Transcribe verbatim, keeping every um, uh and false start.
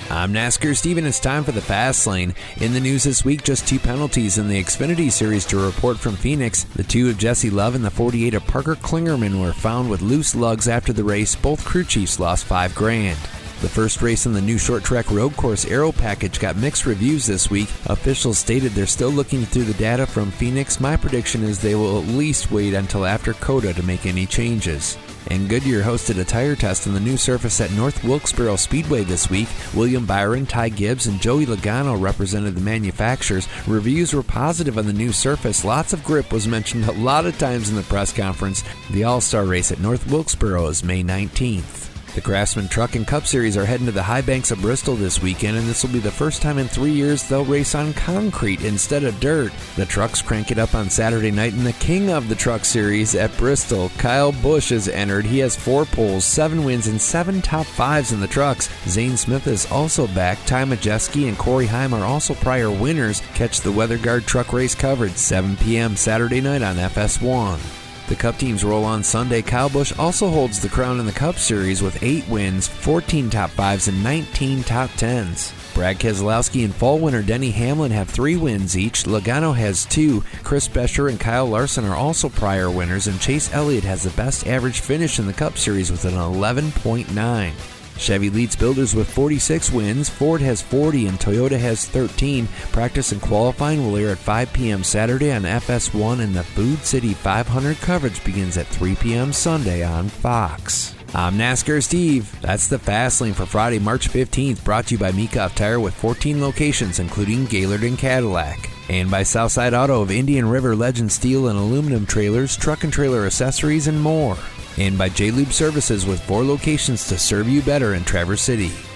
I'm NASCAR Steve, and it's time for the Fast Lane. In the news this week, just two penalties in the Xfinity Series to report from Phoenix. The two of Jesse Love and the forty-eight of Parker Klingerman were found with loose lugs after the race. Both crew chiefs lost five grand. The first race in the new short track road course Aero package got mixed reviews this week. Officials stated they're still looking through the data from Phoenix. My prediction is they will at least wait until after COTA to make any changes. And Goodyear hosted a tire test on the new surface at North Wilkesboro Speedway this week. William Byron, Ty Gibbs, and Joey Logano represented the manufacturers. Reviews were positive on the new surface. Lots of grip was mentioned a lot of times in the press conference. The All-Star race at North Wilkesboro is May nineteenth. The Craftsman Truck and Cup Series are heading to the high banks of Bristol this weekend, and this will be the first time in three years they'll race on concrete instead of dirt. The trucks crank it up on Saturday night, and the king of the Truck Series at Bristol, Kyle Busch, is entered. He has four poles, seven wins, and seven top fives in the trucks. Zane Smith is also back. Ty Majeski and Corey Heim are also prior winners. Catch the Weather Guard truck race coverage seven p.m. Saturday night on F S one. The Cup teams roll on Sunday. Kyle Busch also holds the crown in the Cup Series with eight wins, fourteen top fives, and nineteen top tens. Brad Keselowski and fall winner Denny Hamlin have three wins each. Logano has two. Chris Buescher and Kyle Larson are also prior winners, and Chase Elliott has the best average finish in the Cup Series with an eleven point nine. Chevy leads builders with forty-six wins, Ford has forty, and Toyota has thirteen. Practice and qualifying will air at five p.m. Saturday on F S one, and the Food City five hundred coverage begins at three p.m. Sunday on Fox. I'm NASCAR Steve. That's the Fast Lane for Friday, March fifteenth, brought to you by Meekoff Tire with fourteen locations, including Gaylord and Cadillac. And by Southside Auto of Indian River Legend Steel and Aluminum Trailers, Truck and Trailer Accessories, and more. And by J-Lube Services with four locations to serve you better in Traverse City.